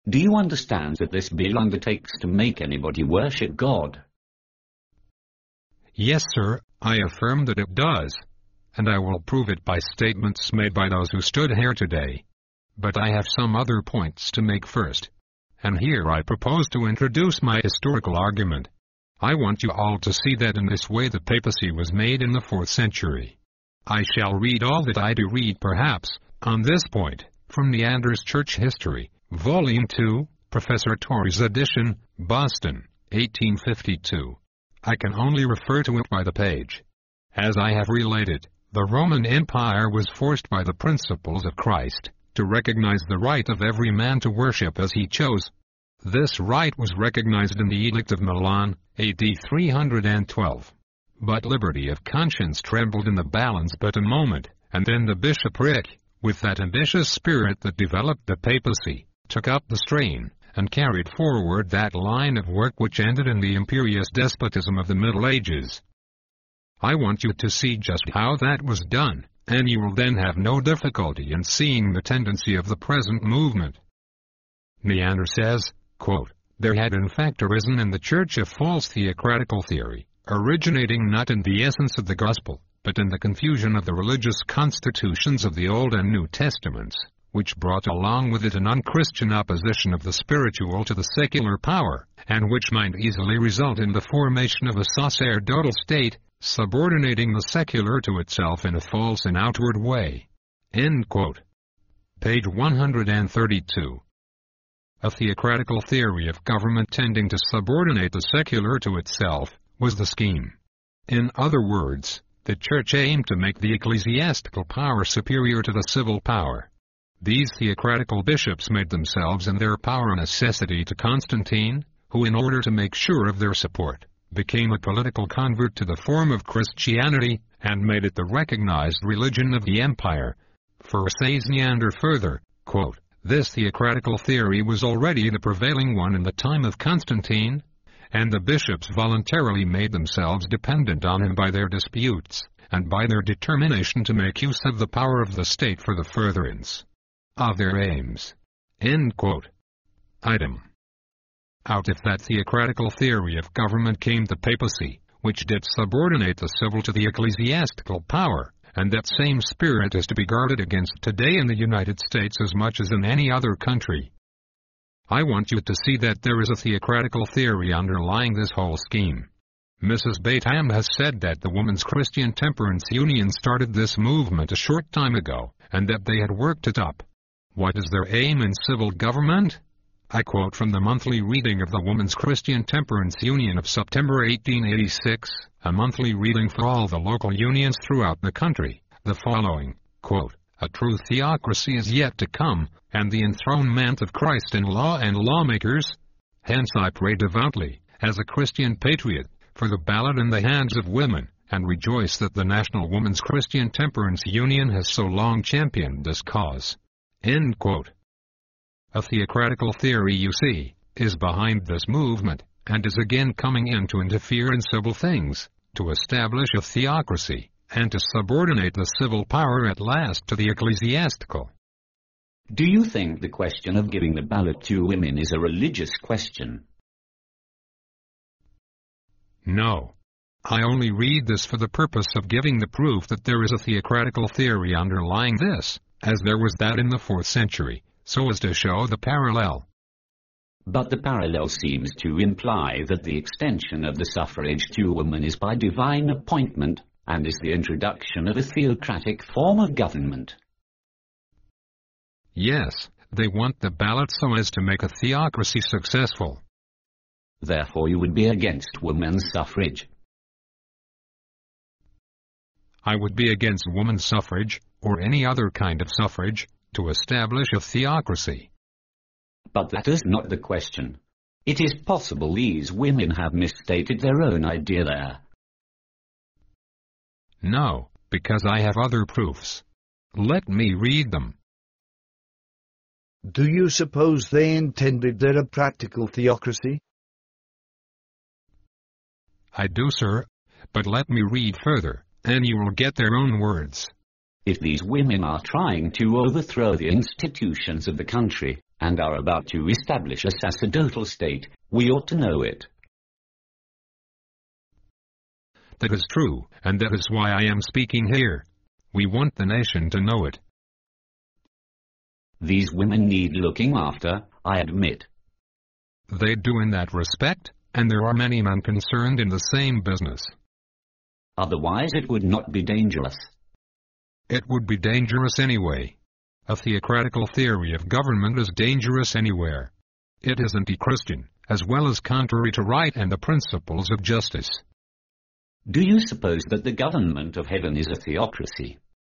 Do you understand that this bill undertakes to make anybody worship God? Yes, sir, I affirm that it does, and I will prove it by statements made by those who stood here today. But I have some other points to make first, and here I propose to introduce my historical argument. I want you all to see that in this way the papacy was made in the 4th century. I shall read all that I do read perhaps, on this point, from Neander's Church History, Volume 2, Professor Torrey's edition, Boston, 1852. I can only refer to it by the page. As I have related, the Roman Empire was forced by the principles of Christ to recognize the right of every man to worship as he chose. This right was recognized in the Edict of Milan, AD 312. But liberty of conscience trembled in the balance but a moment, and then the bishopric, with that ambitious spirit that developed the papacy, took up the strain, and carried forward that line of work which ended in the imperious despotism of the Middle Ages. I want you to see just how that was done, and you will then have no difficulty in seeing the tendency of the present movement. Neander says, quote, "There had in fact arisen in the Church a false theocratical theory, originating not in the essence of the gospel, but in the confusion of the religious constitutions of the Old and New Testaments, which brought along with it an unchristian opposition of the spiritual to the secular power, and which might easily result in the formation of a sacerdotal state, subordinating the secular to itself in a false and outward way." End quote. Page 132. A theocratical theory of government tending to subordinate the secular to itself was the scheme. In other words, the Church aimed to make the ecclesiastical power superior to the civil power. These theocratical bishops made themselves and their power a necessity to Constantine, who in order to make sure of their support, became a political convert to the form of Christianity, and made it the recognized religion of the empire. For says Neander further, quote, "This theocratical theory was already the prevailing one in the time of Constantine, and the bishops voluntarily made themselves dependent on him by their disputes, and by their determination to make use of the power of the state for the furtherance of their aims." End quote. Item. Out of that theocratical theory of government came the papacy, which did subordinate the civil to the ecclesiastical power, and that same spirit is to be guarded against today in the United States as much as in any other country. I want you to see that there is a theocratical theory underlying this whole scheme. Mrs. Batham has said that the Women's Christian Temperance Union started this movement a short time ago, and that they had worked it up. What is their aim in civil government? I quote from the monthly reading of the Women's Christian Temperance Union of September 1886, a monthly reading for all the local unions throughout the country, the following, quote, "A true theocracy is yet to come, and the enthronement of Christ in law and lawmakers. Hence I pray devoutly, as a Christian patriot, for the ballot in the hands of women, and rejoice that the National Women's Christian Temperance Union has so long championed this cause." End quote. A theocratical theory, you see, is behind this movement, and is again coming in to interfere in civil things, to establish a theocracy, and to subordinate the civil power at last to the ecclesiastical. Do you think the question of giving the ballot to women is a religious question? No. I only read this for the purpose of giving the proof that there is a theocratical theory underlying this, as there was that in the 4th century, so as to show the parallel. But the parallel seems to imply that the extension of the suffrage to women is by divine appointment, and is the introduction of a theocratic form of government. Yes, they want the ballot so as to make a theocracy successful. Therefore you would be against women's suffrage. I would be against women's suffrage, or any other kind of suffrage, to establish a theocracy. But that is not the question. It is possible these women have misstated their own idea there. No, because I have other proofs. Let me read them. Do you suppose they intended there a practical theocracy? I do, sir, but let me read further, and you will get their own words. If these women are trying to overthrow the institutions of the country, and are about to establish a sacerdotal state, we ought to know it. That is true, and that is why I am speaking here. We want the nation to know it. These women need looking after, I admit. They do in that respect, and there are many men concerned in the same business. Otherwise it would not be dangerous. It would be dangerous anyway. A theocratical theory of government is dangerous anywhere. It is anti-Christian, as well as contrary to right and the principles of justice. Do you suppose that the government of heaven is a theocracy?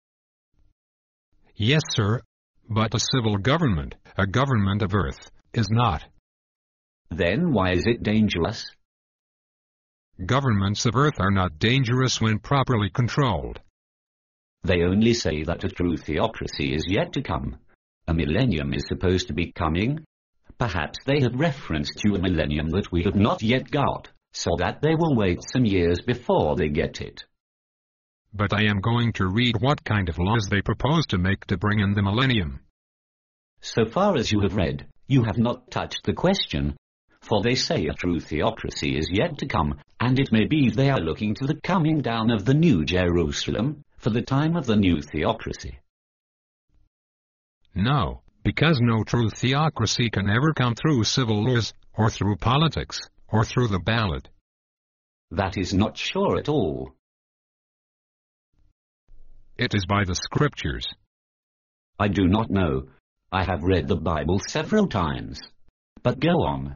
Yes, sir. But a civil government, a government of earth, is not. Then why is it dangerous? Governments of earth are not dangerous when properly controlled. They only say that a true theocracy is yet to come. A millennium is supposed to be coming. Perhaps they have reference to a millennium that we have not yet got, so that they will wait some years before they get it. But I am going to read what kind of laws they propose to make to bring in the millennium. So far as you have read, you have not touched the question, for they say a true theocracy is yet to come, and it may be they are looking to the coming down of the New Jerusalem, for the time of the new theocracy. No, because no true theocracy can ever come through civil laws, or through politics, or through the ballot. That is not sure at all. It is by the Scriptures. I do not know. I have read the Bible several times. But go on.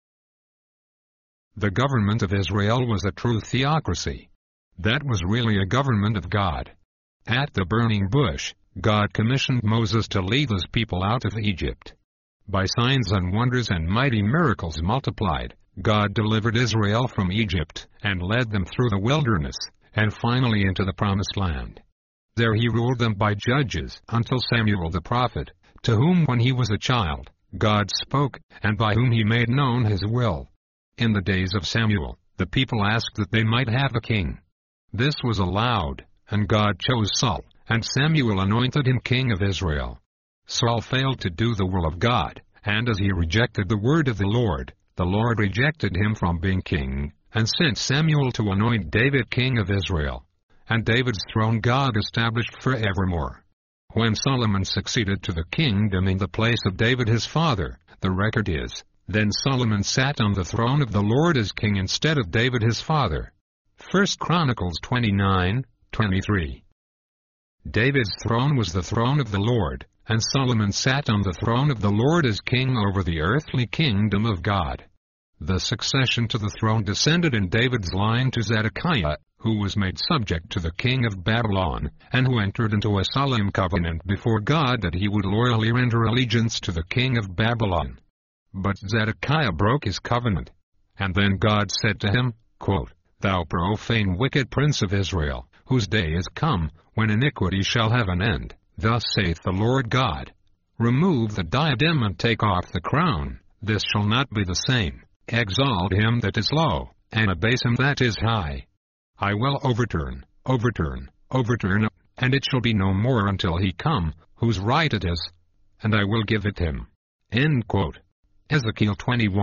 The government of Israel was a true theocracy. That was really a government of God. At the burning bush, God commissioned Moses to lead his people out of Egypt. By signs and wonders and mighty miracles multiplied, God delivered Israel from Egypt and led them through the wilderness, and finally into the promised land. There he ruled them by judges until Samuel the prophet, to whom when he was a child, God spoke, and by whom he made known his will. In the days of Samuel, the people asked that they might have a king. This was allowed, and God chose Saul, and Samuel anointed him king of Israel. Saul failed to do the will of God, and as he rejected the word of the Lord rejected him from being king, and sent Samuel to anoint David king of Israel. And David's throne God established forevermore. When Solomon succeeded to the kingdom in the place of David his father, the record is, then Solomon sat on the throne of the Lord as king instead of David his father. 1 Chronicles 29:23. David's throne was the throne of the Lord, and Solomon sat on the throne of the Lord as king over the earthly kingdom of God. The succession to the throne descended in David's line to Zedekiah, who was made subject to the king of Babylon, and who entered into a solemn covenant before God that he would loyally render allegiance to the king of Babylon. But Zedekiah broke his covenant. And then God said to him, quote, "Thou profane wicked prince of Israel, whose day is come, when iniquity shall have an end. Thus saith the Lord God, remove the diadem and take off the crown. This shall not be the same. Exalt him that is low, and abase him that is high. I will overturn, and it shall be no more until he come, whose right it is, and I will give it him." End quote. Ezekiel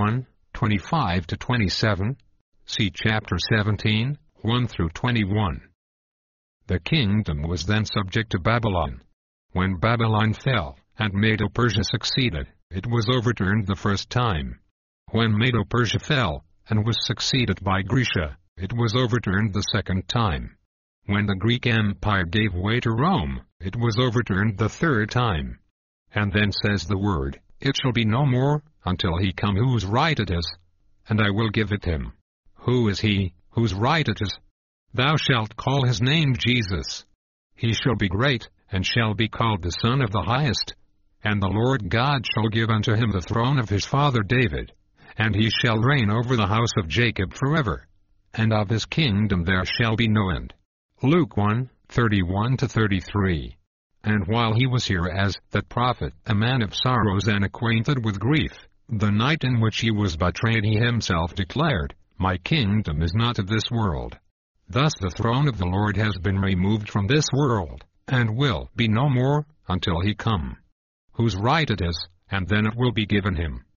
21:25-27. See chapter 17, 1-21. The kingdom was then subject to Babylon. When Babylon fell, and Medo-Persia succeeded, it was overturned the first time. When Medo-Persia fell, and was succeeded by Grecia, it was overturned the second time. When the Greek Empire gave way to Rome, it was overturned the third time. And then says the word, "It shall be no more, until he come whose right it is, and I will give it him." Who is he, whose right it is? Thou shalt call his name Jesus. He shall be great, and shall be called the Son of the Highest. And the Lord God shall give unto him the throne of his father David, and he shall reign over the house of Jacob forever. And of his kingdom there shall be no end. Luke 1:31-33. And while he was here as that prophet, a man of sorrows and acquainted with grief, the night in which he was betrayed he himself declared, "My kingdom is not of this world." Thus the throne of the Lord has been removed from this world, and will be no more, until he come. Whose right it is, and then it will be given him.